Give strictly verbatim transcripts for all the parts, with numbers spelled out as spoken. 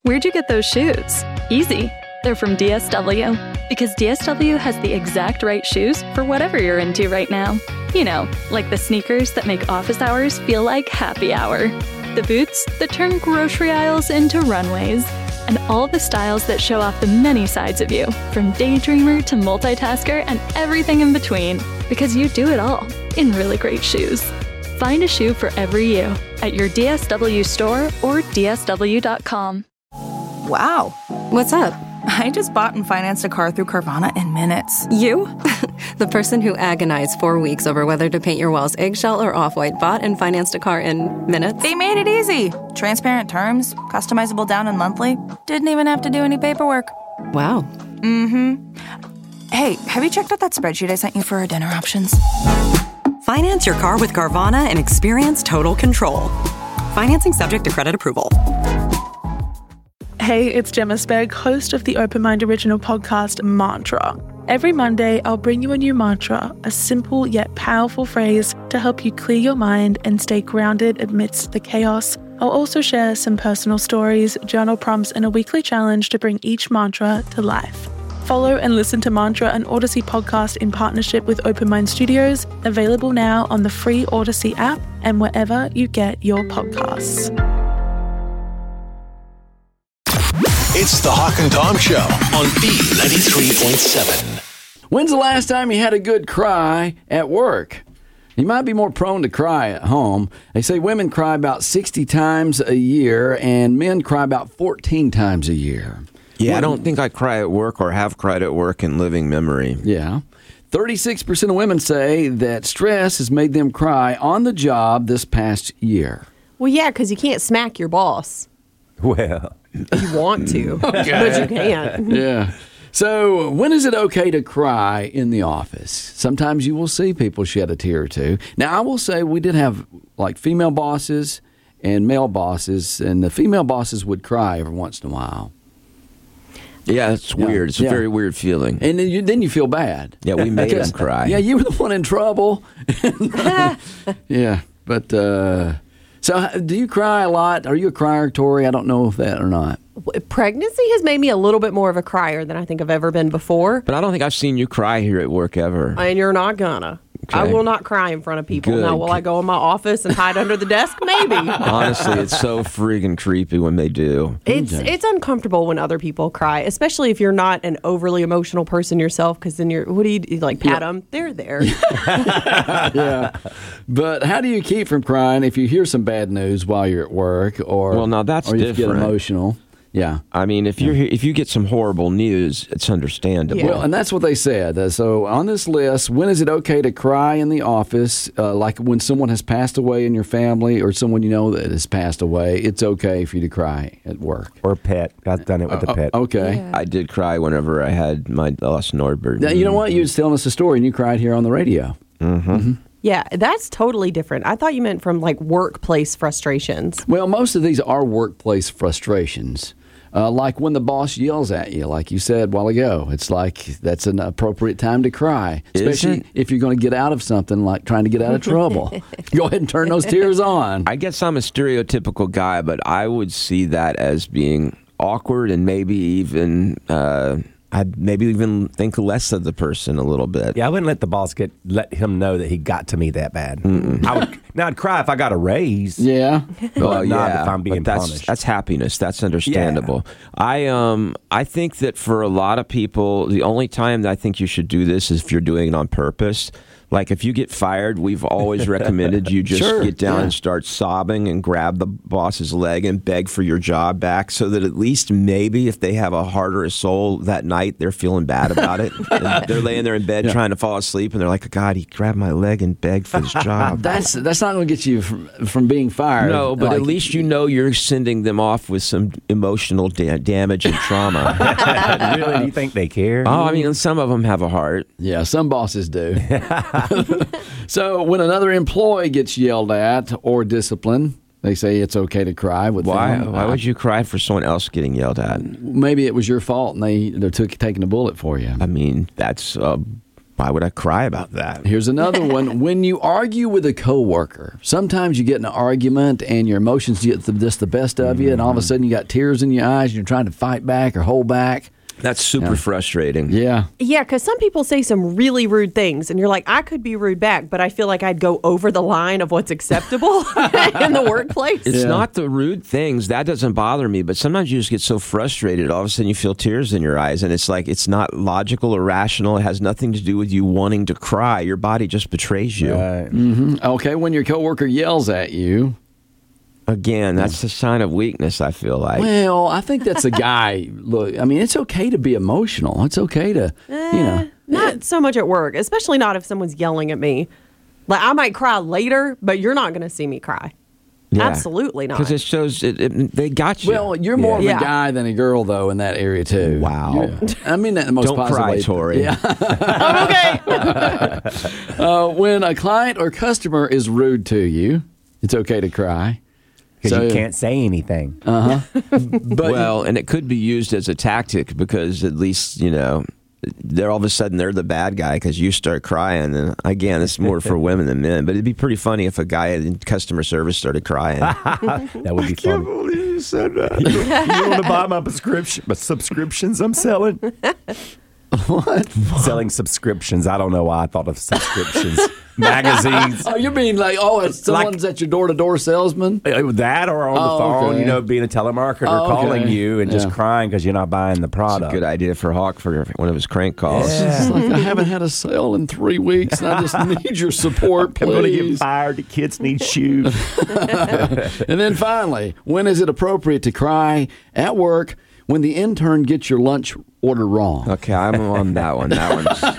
Where'd you get those shoes? Easy. They're from D S W. Because D S W has the exact right shoes for whatever you're into right now. You know, like the sneakers that make office hours feel like happy hour. The boots that turn grocery aisles into runways. And all the styles that show off the many sides of you, from daydreamer to multitasker and everything in between. Because you do it all in really great shoes. Find a shoe for every you at your D S W store or D S W dot com. Wow. What's up? I just bought and financed a car through Carvana in minutes. You? The person who agonized four weeks over whether to paint your walls eggshell or off-white bought and financed a car in minutes? They made it easy. Transparent terms, customizable down and monthly. Didn't even have to do any paperwork. Wow. Mm-hmm. Hey, have you checked out that spreadsheet I sent you for our dinner options? Finance your car with Carvana and experience total control. Financing subject to credit approval. Hey, it's Gemma Spegg, host of the Open Mind original podcast, Mantra. Every Monday, I'll bring you a new mantra, a simple yet powerful phrase to help you clear your mind and stay grounded amidst the chaos. I'll also share some personal stories, journal prompts, and a weekly challenge to bring each mantra to life. Follow and listen to Mantra, an Odyssey podcast in partnership with Open Mind Studios, available now on the free Odyssey app and wherever you get your podcasts. It's the Hawk and Tom Show on B ninety-three point seven. When's the last time you had a good cry at work? You might be more prone to cry at home. They say women cry about sixty times a year and men cry about fourteen times a year. Yeah, I don't think I cry at work or have cried at work in living memory. Yeah. thirty-six percent of women say that stress has made them cry on the job this past year. Well, yeah, because you can't smack your boss. Well... You want to, okay. But you can't. Yeah. So when is it okay to cry in the office? Sometimes you will see people shed a tear or two. Now, I will say we did have like female bosses and male bosses, and the female bosses would cry every once in a while. Yeah, it's Yeah, weird. It's yeah. a very weird feeling. And then you, then you feel bad. Yeah, we made them cry. Yeah, you were the one in trouble. Yeah, but... uh So, do you cry a lot? Are you a crier, Tori? I don't know if that or not. Pregnancy has made me a little bit more of a crier than I think I've ever been before. But I don't think I've seen you cry here at work ever. And you're not gonna. Okay. I will not cry in front of people. Good. Now, will I go in my office and hide under the desk? Maybe. Honestly, it's so freaking creepy when they do. It's Okay. it's uncomfortable when other people cry, especially if you're not an overly emotional person yourself. Because then you're, what do you do? Like pat Yeah. them? They're there. Yeah. But how do you keep from crying if you hear some bad news while you're at work, or Well, now that's or you get different. emotional? Yeah. I mean, if you're if you get some horrible news, it's understandable. Yeah. Well, and that's what they said. Uh, so on this list, when is it okay to cry in the office? Uh, like when someone has passed away in your family or someone you know that has passed away, it's okay for you to cry at work. Or pet. I've done it with the Uh, pet. Okay. Yeah. I did cry whenever I had my lost Norbert. Now, you know what? You was telling us a story and you cried here on the radio. Mm-hmm. Yeah, that's totally different. I thought you meant from like workplace frustrations. Well, most of these are workplace frustrations. Uh, like when the boss yells at you, like you said a while ago. It's like that's an appropriate time to cry, Is especially it? if you're going to get out of something like trying to get out of trouble. Go ahead and turn those tears on. I guess I'm a stereotypical guy, but I would see that as being awkward and maybe even uh, I'd maybe even think less of the person a little bit. Yeah, I wouldn't let the boss get let him know that he got to me that bad. I would now I'd cry if I got a raise. Yeah. Well, But not yeah, if I'm being but that's punished. that's happiness. That's understandable. I um I think that for a lot of people, the only time that I think you should do this is if you're doing it on purpose. Like if you get fired, we've always recommended you just Sure, get down yeah. and start sobbing and grab the boss's leg and beg for your job back, so that at least maybe if they have a heart or a soul that night, they're feeling bad about it. And they're laying there in bed Yeah. trying to fall asleep, and they're like, "God, he grabbed my leg and begged for his job." That's that's not going to get you from, from being fired. No, but Like, at least you know you're sending them off with some emotional da- damage and trauma. Really? Do you think they care? Oh, I mean, some of them have a heart. Yeah, some bosses do. So when another employee gets yelled at or disciplined, they say it's okay to cry with Why? them. Why would you cry for someone else getting yelled at? Maybe it was your fault and they, they took taking a bullet for you. I mean, that's uh, why would I cry about that? Here's another one. When you argue with a coworker, sometimes you get in an argument and your emotions get the, just the best of you, and all of a sudden you got tears in your eyes and you're trying to fight back or hold back. That's super Yeah. frustrating. Yeah. Yeah, because some people say some really rude things, and you're like, I could be rude back, but I feel like I'd go over the line of what's acceptable in the workplace. It's Yeah. not the rude things. That doesn't bother me. But sometimes you just get so frustrated. All of a sudden you feel tears in your eyes. And it's like it's not logical or rational. It has nothing to do with you wanting to cry. Your body just betrays you. Right. hmm Okay, when your coworker yells at you. Again, that's a sign of weakness, I feel like. Well, I think that's a guy. Look, I mean, it's okay to be emotional. It's okay to, you know. Not so much at work, especially not if someone's yelling at me. Like, I might cry later, but you're not going to see me cry. Yeah. Absolutely not. Because it shows it, it, they got you. Well, you're more Yeah. of a guy than a girl, though, in that area, too. Wow. Yeah. I mean that in the most Don't positive cry, way. Tori. Yeah. I'm okay. uh, when a client or customer is rude to you, it's okay to cry. Because So- you can't say anything. Uh huh. But well, and it could be used as a tactic because at least, you know, they're all of a sudden they're the bad guy because you start crying. And again, it's more for women than men. But it'd be pretty funny if a guy in customer service started crying. That would be funny. believe you said that. You, you want to buy my prescription, my subscriptions I'm selling? what? Selling subscriptions. I don't know why I thought of subscriptions. Magazines. Oh, you mean like, oh, it's Like- someone's at your door-to-door salesman? Uh, That or on the Oh, phone, okay. you know, being a telemarketer Oh, calling okay. you and just Yeah. crying because you're not buying the It's a product. good idea for Hawk for one of his crank calls. It's like, I haven't had a sale in three weeks, and I just need your support, I'm going to get please. fired. The kids need shoes. And then finally, when is it appropriate to cry at work when the intern gets your lunch order wrong? Okay, I'm on that one. That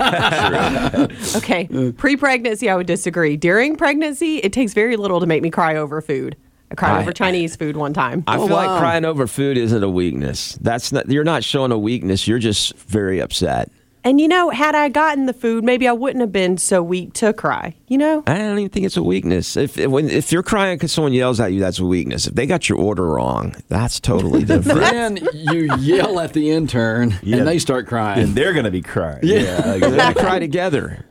one's true. Okay. Pre-pregnancy, I would disagree. During pregnancy, it takes very little to make me cry over food. I cried I- over Chinese food one time. I Oh, feel wow. like crying over food isn't a weakness. That's not. You're not showing a weakness. You're just very upset. And you know, had I gotten the food, maybe I wouldn't have been so weak to cry. You know? I don't even think it's a weakness. If if, when, if you're crying because someone yells at you, that's a weakness. If they got your order wrong, that's totally different. Then you yell at the intern, Yeah. and they start crying. And they're going to be crying. Yeah. They're gonna cry together.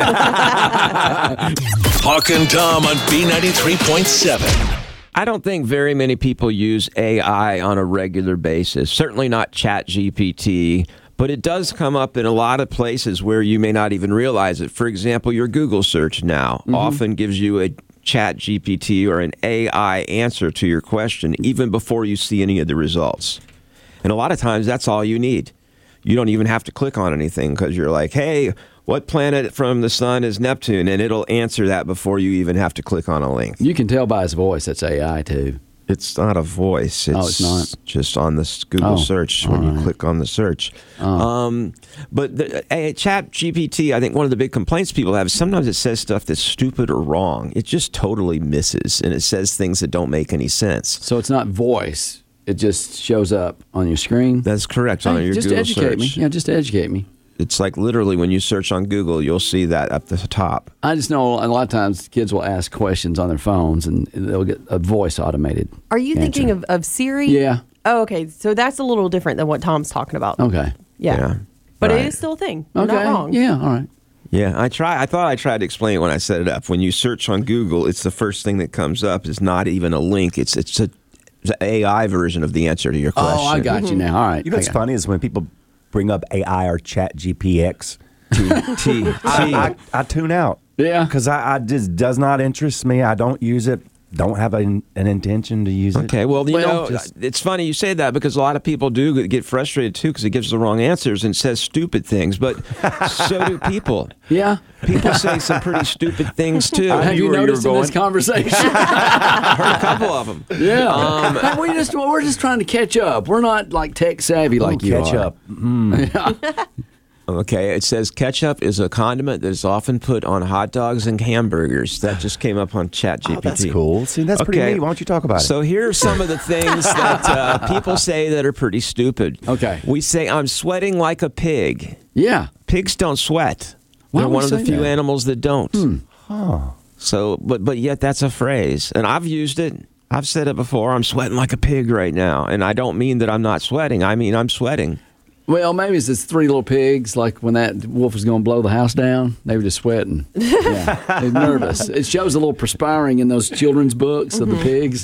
Hawk and Tom on B ninety-three point seven. I don't think very many people use A I on a regular basis. Certainly not Chat G P T. But it does come up in a lot of places where you may not even realize it. For example, your Google search now often gives you a Chat G P T or an A I answer to your question even before you see any of the results. And a lot of times that's all you need. You don't even have to click on anything because you're like, hey, what planet from the sun is Neptune? And it'll answer that before you even have to click on a link. You can tell by his voice that's A I, too. It's not a voice. It's, Oh, it's not? just on the s- Google Oh, search when all you right. click on the search. Um, but the, uh, Chat G P T, I think one of the big complaints people have is sometimes it says stuff that's stupid or wrong. It just totally misses, and it says things that don't make any sense. So it's not voice. It just shows up on your screen. That's correct on Hey, your just Google educate search. me. Yeah, just educate me. It's like literally when you search on Google, you'll see that up the top. I just know a lot of times kids will ask questions on their phones and they'll get a voice automated. Are you answer. thinking of, of Siri? Yeah. Oh, okay. So that's a little different than what Tom's talking about. Okay. Yeah. Yeah. But Right. it is still a thing. You're Okay. not wrong. Yeah. All right. Yeah, I try. I thought I tried to explain it when I set it up. When you search on Google, it's the first thing that comes up. It's not even a link. It's it's a the A I version of the answer to your question. Oh, I got you now. All right. You know what's I got- funny is when people bring up A I or Chat G P X. T T I, I, I tune out. Yeah. Because I, I just does not interest me. I don't use it. Don't have an, an intention to use it. Okay, well, you Well, know, just- it's funny you say that because a lot of people do get frustrated too because it gives the wrong answers and says stupid things, but so do people. Yeah. People say some pretty stupid things too. Have you, were- noticed were in this going- conversation? I heard a couple of them. Yeah. Um, Hey, we just we're just trying to catch up. We're not like tech savvy like Ooh, you catch are. up. Mm. Okay, it says ketchup is a condiment that is often put on hot dogs and hamburgers. That just came up on Chat G P T. Oh, that's cool. See, that's pretty Okay. neat. Why don't you talk about it? So here are some of the things that uh, people say that are pretty stupid. Okay. We say, I'm sweating like a pig. Yeah. Pigs don't sweat. Why They're would one of we the say few that? animals that don't. Hmm. So, but but yet that's a phrase, and I've used it. I've said it before. I'm sweating like a pig right now, and I don't mean that I'm not sweating. I mean I'm sweating. Well, maybe it's just three little pigs, like when that wolf was going to blow the house down. They were just sweating. Yeah, they're nervous. It shows a little perspiring in those children's books mm-hmm. of the pigs.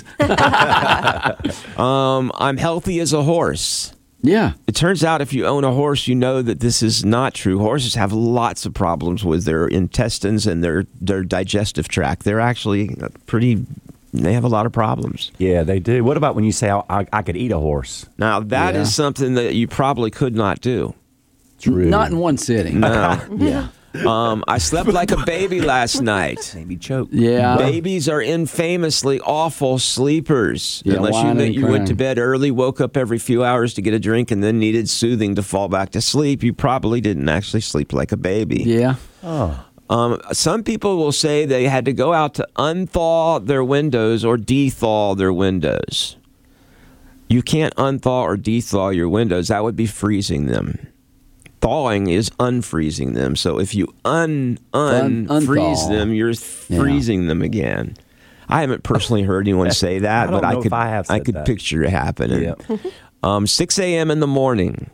um, I'm healthy as a horse. Yeah. It turns out if you own a horse, you know that this is not true. Horses have lots of problems with their intestines and their, their digestive tract. They're actually pretty... They have a lot of problems. Yeah, they do. What about when you say, I, I could eat a horse? Now, that yeah. is something that you probably could not do. True. Not in one sitting. No. yeah. Um, I slept like a baby last night. Maybe choke. Yeah. Babies are infamously awful sleepers. Yeah, Unless you, whining, you went to crying. bed early, woke up every few hours to get a drink, and then needed soothing to fall back to sleep, you probably didn't actually sleep like a baby. Yeah. Oh. Um, some people will say they had to go out to unthaw their windows or dethaw their windows. You can't unthaw or dethaw your windows. That would be freezing them. Thawing is unfreezing them. So if you un un freeze them, you're freezing yeah. them again. I haven't personally heard anyone say that, I but I could I, have I could that. picture it happening. Yeah. um, six a.m. in the morning.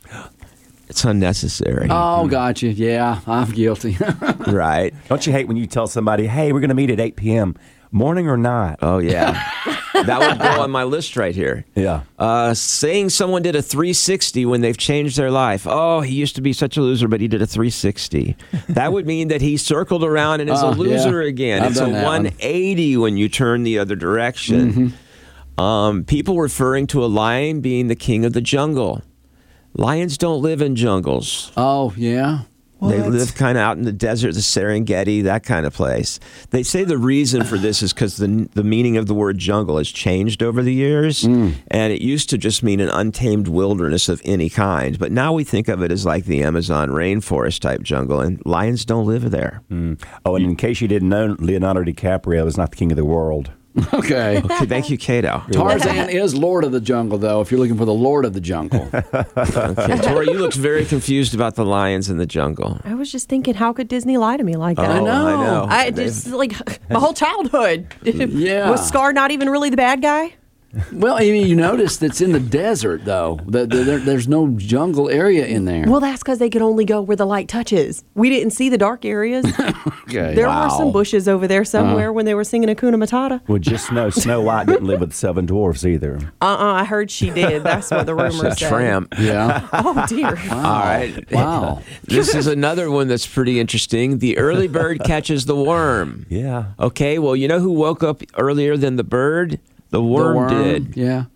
It's unnecessary. Oh, gotcha. Yeah, I'm guilty. Right. Don't you hate when you tell somebody, hey, we're going to meet at eight p.m., morning or not? Oh, yeah. That would go on my list right here. Yeah. Uh, saying someone did a three sixty when they've changed their life. Oh, he used to be such a loser, but he did a three sixty. That would mean that he circled around and is oh, a loser yeah. again. I've it's a one eighty when you turn the other direction. Mm-hmm. Um, people referring to a lion being the king of the jungle. Lions don't live in jungles. Oh, yeah? What? They live kind of out in the desert, the Serengeti, that kind of place. They say the reason for this is because the the meaning of the word jungle has changed over the years, mm. and it used to just mean an untamed wilderness of any kind. But now we think of it as like the Amazon rainforest type jungle, and lions don't live there. Mm. Oh, and in case you didn't know, Leonardo DiCaprio is not the king of the world. Okay. okay. Thank you, Cato. Tarzan is Lord of the Jungle, though, if you're looking for the Lord of the Jungle. Okay. Tori, you looked very confused about the lions in the jungle. I was just thinking, how could Disney lie to me like that? Oh, I know. I know. I just, like, my whole childhood. Yeah. Was Scar not even really the bad guy? Well, I mean, you notice that's in the desert, though. The, the, there, there's no jungle area in there. Well, that's because they can only go where the light touches. We didn't see the dark areas. Okay. There Wow. were some bushes over there somewhere uh-huh. when they were singing Hakuna Matata. Well, just know Snow White didn't live with the seven dwarfs either. Uh-uh, I heard she did. That's what the rumor said. Tramp. Yeah. Oh, dear. Wow. All right. Wow. This is another one that's pretty interesting. The early bird catches the worm. Yeah. Okay, well, you know who woke up earlier than the bird? The worm, the worm did. Yeah.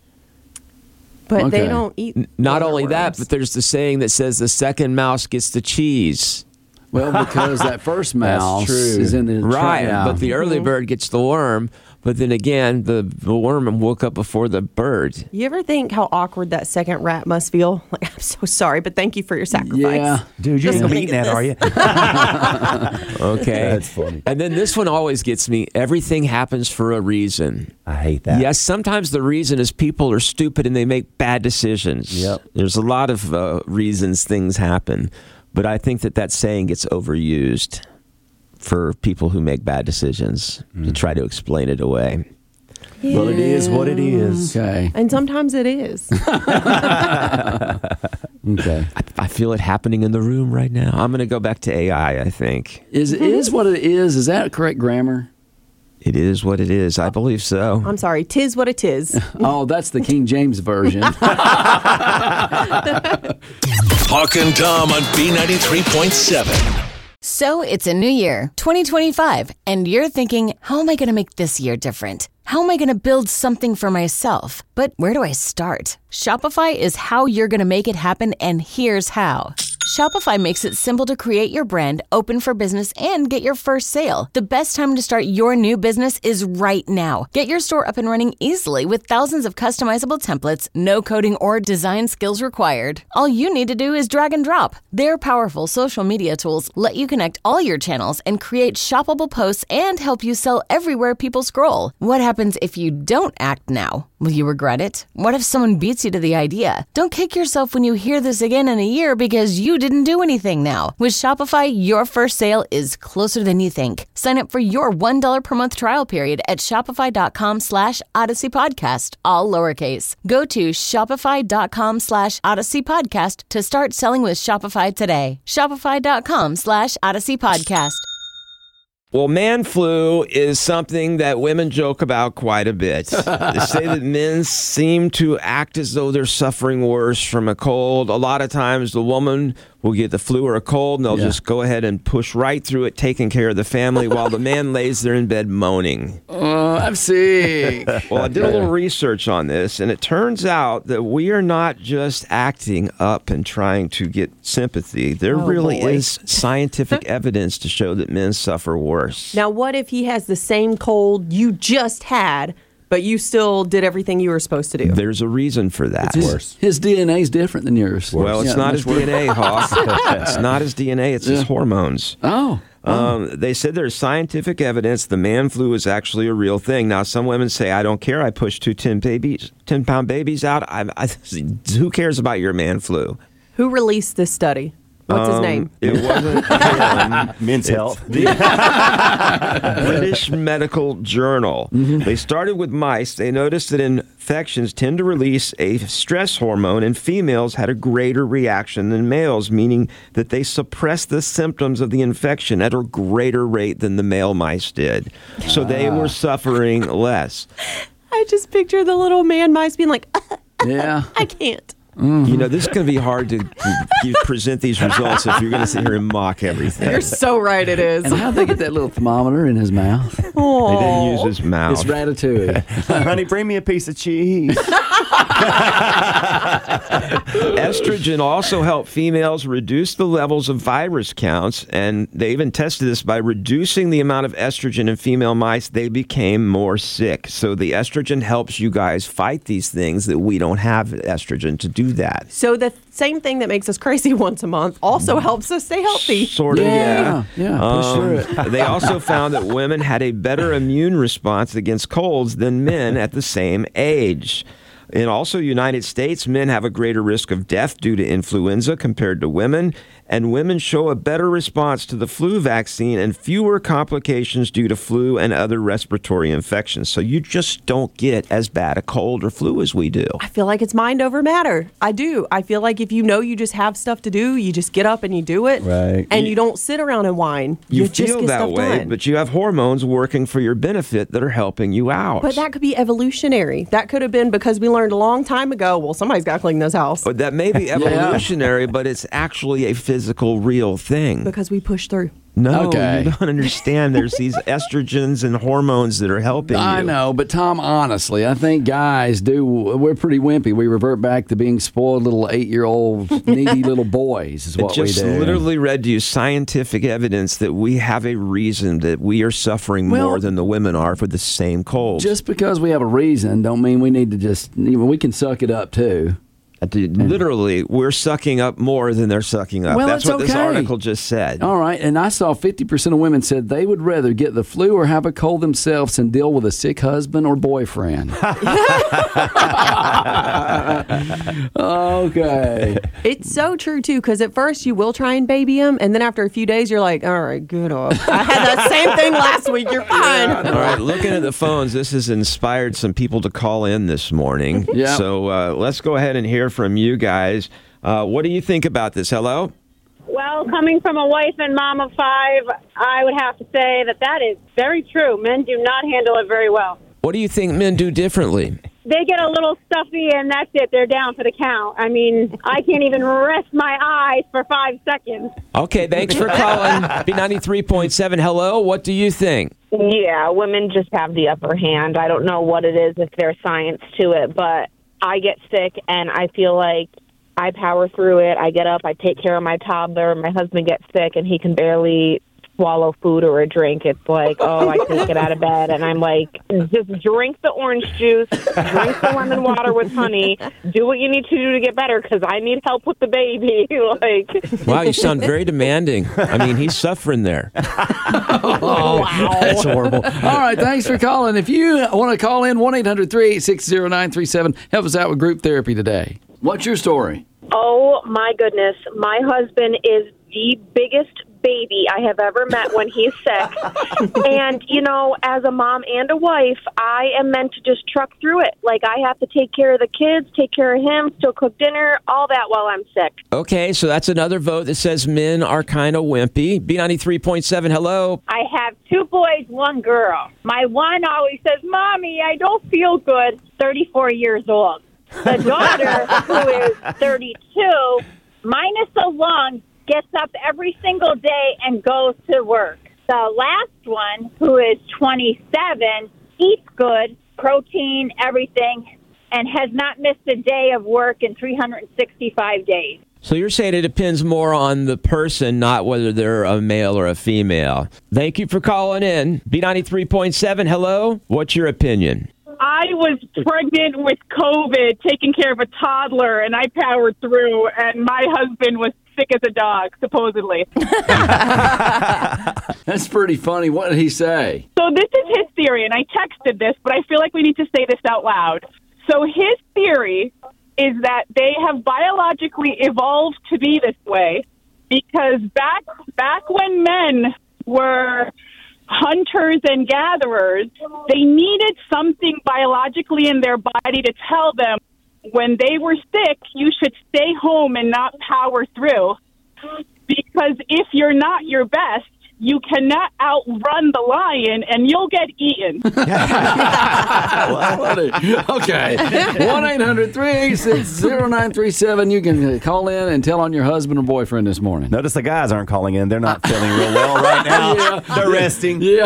But Okay. they don't eat. Not only worms. that, but there's the saying that says the second mouse gets the cheese. Well, because that first mouse true. is in the Right, yeah. but the early bird gets the worm. But then again, the, the worm woke up before the bird. You ever think how awkward that second rat must feel? Like, I'm so sorry, but thank you for your sacrifice. Yeah. Dude, you're Just not looking eating at that, this. are you? Okay. That's funny. And then this one always gets me. Everything happens for a reason. I hate that. Yes, sometimes the reason is people are stupid and they make bad decisions. Yep. There's a lot of uh, reasons things happen, but I think that that saying gets overused for people who make bad decisions mm. to try to explain it away. Yeah. Well, it is what it is. Okay. And sometimes it is. Okay. I, I feel it happening in the room right now. I'm going to go back to A I, I think. Is it is what it is? Is that correct grammar? It is what it is. I believe so. I'm sorry. Tis what it is. Oh, that's the King James version. Hawk and Tom on B ninety-three point seven. So it's a new year, twenty twenty-five, and you're thinking, how am I going to make this year different? How am I going to build something for myself? But where do I start? Shopify is how you're going to make it happen, and here's how. Shopify makes it simple to create your brand, open for business, and get your first sale. The best time to start your new business is right now. Get your store up and running easily with thousands of customizable templates, no coding or design skills required. All you need to do is drag and drop. Their powerful social media tools let you connect all your channels and create shoppable posts and help you sell everywhere people scroll. What happens if you don't act now? Will you regret it? What if someone beats you to the idea? Don't kick yourself when you hear this again in a year because you didn't do anything now. With Shopify, your first sale is closer than you think. Sign up for your one dollar per month trial period at shopify.com slash Odyssey Podcast, all lowercase. Go to shopify.com slash Odyssey Podcast to start selling with Shopify today. Shopify.com slash Odyssey Podcast. Well, man flu is something that women joke about quite a bit. They say that men seem to act as though they're suffering worse from a cold. A lot of times the woman will get the flu or a cold, and they'll yeah. just go ahead and push right through it, taking care of the family, while the man lays there in bed moaning. Oh, I'm sick. Well, I did a little research on this, and it turns out that we are not just acting up and trying to get sympathy. There oh, really boy. is scientific evidence to show that men suffer worse. Now, what if he has the same cold you just had, but you still did everything you were supposed to do? There's a reason for that. It's worse. His D N A is different than yours. Well, it's yeah, not his worse. D N A, Hawk. It's not his D N A. It's yeah. his hormones. Oh. Um, they said there's scientific evidence the man flu is actually a real thing. Now, some women say, I don't care. I pushed two ten babies, ten pound babies out. I, I, who cares about your man flu? Who released this study? What's um, his name? It wasn't him. Men's Health. The British Medical Journal. Mm-hmm. They started with mice. They noticed that infections tend to release a stress hormone, and females had a greater reaction than males, meaning that they suppress the symptoms of the infection at a greater rate than the male mice did. So they were suffering less. I just picture the little man mice being like, yeah, I can't. Mm-hmm. You know, this is going to be hard to you present these results if you're going to sit here and mock everything. You're so right, it is. And how'd they get that little thermometer in his mouth? Aww. They didn't use his mouth. It's Ratatouille. Honey, bring me a piece of cheese. Estrogen also helped females reduce the levels of virus counts, and they even tested this by reducing the amount of estrogen in female mice. They became more sick. So the estrogen helps you guys fight these things that we don't have estrogen to do that. So the same thing that makes us crazy once a month also helps us stay healthy. Sort of, yeah. yeah. Yeah, push um, through it. They also found that women had a better immune response against colds than men at the same age. In also United States, men have a greater risk of death due to influenza compared to women, and women show a better response to the flu vaccine and fewer complications due to flu and other respiratory infections. So you just don't get as bad a cold or flu as we do. I feel like it's mind over matter. I do. I feel like if you know you just have stuff to do, you just get up and you do it. Right. And you, you don't sit around and whine. You, You, feel just get that stuff way, done. but you have hormones working for your benefit that are helping you out. But that could be evolutionary. That could have been because we learned a long time ago, well, somebody's got to clean this house. But that may be evolutionary, but it's actually a physical, real thing. Because we push through. No, Okay. you don't understand. There's these estrogens and hormones that are helping you. I know, but Tom, honestly, I think guys do, we're pretty wimpy. We revert back to being spoiled little eight-year-old needy little boys is what It just we do. literally read to you scientific evidence that we have a reason that we are suffering Well, more than the women are for the same cold. Just because we have a reason don't mean we need to just, we can suck it up too. Literally, we're sucking up more than they're sucking up. Well, that's that's what this okay. article just said. All right, and I saw fifty percent of women said they would rather get the flu or have a cold themselves than deal with a sick husband or boyfriend. Okay. It's so true, too, because at first you will try and baby him, and then after a few days, you're like, all right, good off. I had that same thing last week. You're fine. All right, looking at the phones, this has inspired some people to call in this morning. Yeah. So uh, let's go ahead and hear from you guys. Uh, what do you think about this? Hello? Well, coming from a wife and mom of five, I would have to say that that is very true. Men do not handle it very well. What do you think men do differently? They get a little stuffy, and that's it. They're down for the count. I mean, I can't even rest my eyes for five seconds. Okay, thanks for calling. B ninety-three point seven, hello. What do you think? Yeah, women just have the upper hand. I don't know what it is, if there's science to it, but I get sick, and I feel like I power through it. I get up, I take care of my toddler. My husband gets sick, and he can barely swallow food or a drink. It's like, oh, I can't get out of bed. And I'm like, just drink the orange juice, drink the lemon water with honey, do what you need to do to get better, because I need help with the baby. Like, wow, you sound very demanding. I mean, he's suffering there. Oh, wow. That's horrible. All right, thanks for calling. If you want to call in, one eight hundred three eight six zero nine three seven, help us out with group therapy today. What's your story? Oh, my goodness. My husband is the biggest baby I have ever met when he's sick. And, you know, as a mom and a wife, I am meant to just truck through it. Like, I have to take care of the kids, take care of him, still cook dinner, all that while I'm sick. Okay, so that's another vote that says men are kind of wimpy. B ninety-three point seven, hello. I have two boys, one girl. My one always says, Mommy, I don't feel good. thirty-four years old. The daughter, who is thirty-two, minus the lung, gets up every single day and goes to work. The last one, who is twenty-seven, eats good, protein, everything, and has not missed a day of work in three hundred sixty-five days. So you're saying it depends more on the person, not whether they're a male or a female. Thank you for calling in. B ninety-three point seven, hello. What's your opinion? I was pregnant with COVID, taking care of a toddler, and I powered through, and my husband was sick as a dog, supposedly. That's pretty funny. What did he say? So this is his theory, and I texted this, but I feel like we need to say this out loud. So his theory is that they have biologically evolved to be this way because back back when men were hunters and gatherers, they needed something biologically in their body to tell them when they were sick, you should stay home and not power through. Because if you're not your best, you cannot outrun the lion and you'll get eaten. Okay. one eight hundred, three eight six, zero nine three seven. You can call in and tell on your husband or boyfriend this morning. Notice the guys aren't calling in. They're not feeling real well right now. Yeah. They're resting. Yeah.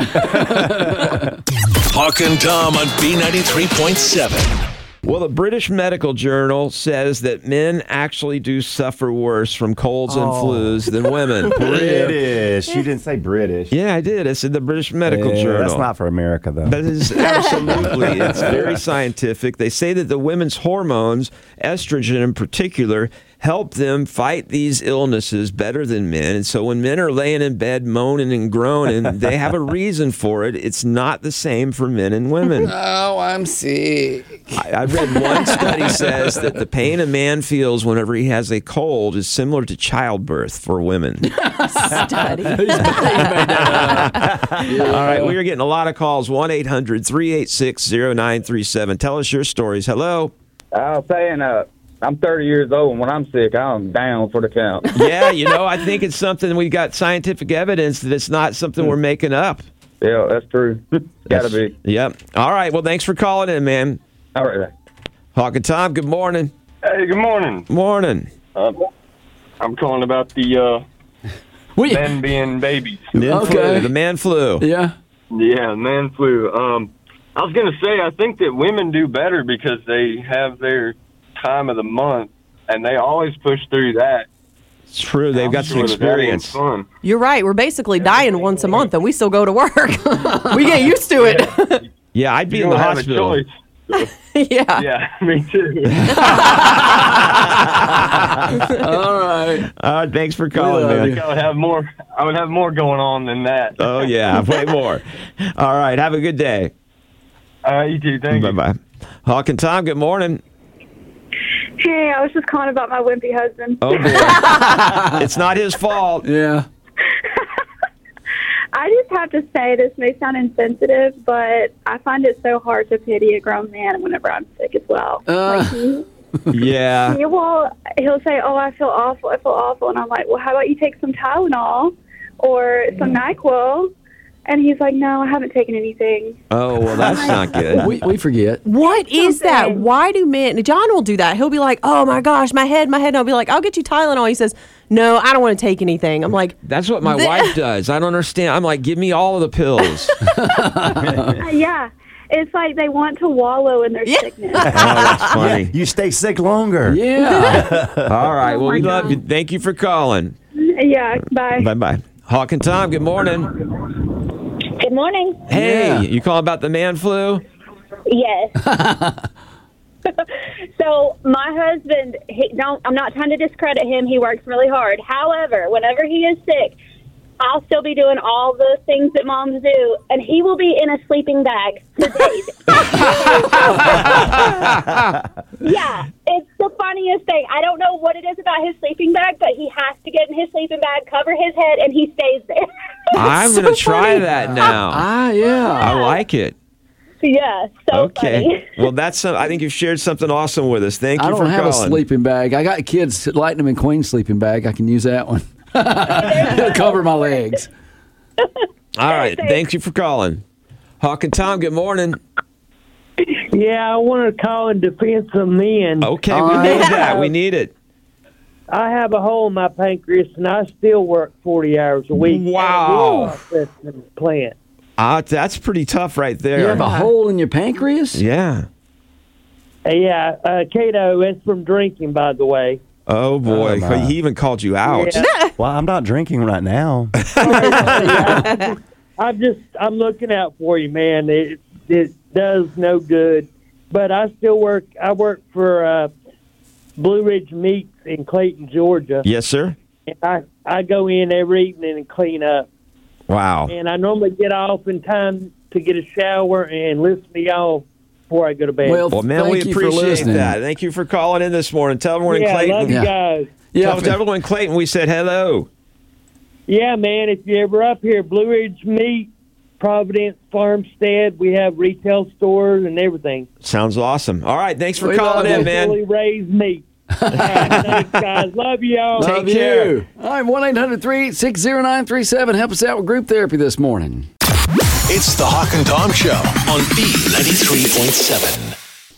Hawk and Tom on B ninety-three point seven. Well, the British Medical Journal says that men actually do suffer worse from colds and Oh. flus than women. British. You didn't say British. Yeah, I did. I said the British Medical Yeah, Journal. That's not for America, though. That is absolutely. It's very scientific. They say that the women's hormones, estrogen in particular, help them fight these illnesses better than men. And so when men are laying in bed moaning and groaning, they have a reason for it. It's not the same for men and women. Oh, I'm sick. I, I read one study says that the pain a man feels whenever he has a cold is similar to childbirth for women. Study. All right, we are getting a lot of calls. one eight hundred, three eight six, zero nine three seven. Tell us your stories. Hello. I was saying, uh, I'm thirty years old, and when I'm sick, I'm down for the count. Yeah, you know, I think it's something we got scientific evidence that it's not something we're making up. Yeah, that's true. Gotta be. Yep. All right. Well, thanks for calling in, man. All right. Hawk and Tom, good morning. Hey, good morning. Morning. Uh, I'm calling about the uh, men being babies. Man flu, the man flu. Yeah. Yeah, man flu. Um, I was going to say, I think that women do better because they have their time of the month, and they always push through that. It's true. They've I'm got some sure that that ain't experience. fun. You're right. We're basically dying once a month, and we still go to work. We get used to it. Yeah, I'd be You in the don't have a hospital. choice. Yeah. Yeah, me too. All right. Uh, thanks for calling, I man. think I would have more. I would have more going on than that. Oh, yeah, way more. All right, have a good day. All right, you too. Thank you. Bye-bye. Hawk and Tom, good morning. Hey, I was just calling about my wimpy husband. Oh, boy. It's not his fault. Yeah. I just have to say, this may sound insensitive, but I find it so hard to pity a grown man whenever I'm sick as well. Uh. Like he, Yeah. he will, he'll say, oh, I feel awful, I feel awful. And I'm like, well, how about you take some Tylenol or some NyQuil? And he's like, no, I haven't taken anything. Oh, well, that's not good. We, we forget. What is that? Why do men? John will do that. He'll be like, oh my gosh, my head, my head. And I'll be like, I'll get you Tylenol. He says, no, I don't want to take anything. I'm like, That's what my Th- wife does. I don't understand. I'm like, give me all of the pills. Uh, yeah. It's like they want to wallow in their sickness. Oh, that's funny. You stay sick longer. Yeah. All right. Well, Oh, we my love God. you. Thank you for calling. Yeah, bye. Bye-bye. Hawk and Tom, good morning. Good morning. Hey, Yeah. you calling about the man flu? Yes. So my husband, he don't. I'm not trying to discredit him. He works really hard. However, whenever he is sick, I'll still be doing all the things that moms do, and he will be in a sleeping bag for days. Yeah, it's the funniest thing. I don't know what it is about his sleeping bag, but he has to get in his sleeping bag, cover his head, and he stays there. I'm so going to try funny. that now. Ah, yeah. I like it. Yeah, so Okay. funny. Well, that's some, I think you've shared something awesome with us. Thank you I don't for have calling. a sleeping bag. I got kids, Lightning McQueen sleeping bag. I can use that one. It'll cover my legs. All right. Thank you for calling. Hawk and Tom, good morning. Yeah, I want to call in defense of men. Okay, we need that. We need it. I have a hole in my pancreas, and I still work forty hours a week. Wow. Plant. Ah, that's pretty tough right there. You have a hole in your pancreas? Yeah. Uh, yeah, uh, Cato, that's from drinking, by the way. Oh, boy. Oh, my. He even called you out. Yeah. Well, I'm not drinking right now. I'm just, I'm looking out for you, man. It, it does no good. But I still work, I work for uh, Blue Ridge Meats in Clayton, Georgia. Yes, sir. And I, I go in every evening and clean up. Wow. And I normally get off in time to get a shower and lift me off before I go to bed. Well, man, we appreciate listening. that. Thank you for calling in this morning. Tell everyone Yeah, in Clayton. love you guys. Yeah. Yeah. Tell everyone in Clayton we said hello. Yeah, man, if you're ever up here, Blue Ridge Meat, Providence, Farmstead, we have retail stores and everything. Sounds awesome. All right. Thanks for We calling love in, man. locally raised meat. All right, thanks, guys. Love y'all. Love you. All right, one eight hundred three eight six zero nine three seven. Help us out with group therapy this morning. It's the Hawk and Tom Show on B ninety-three point seven.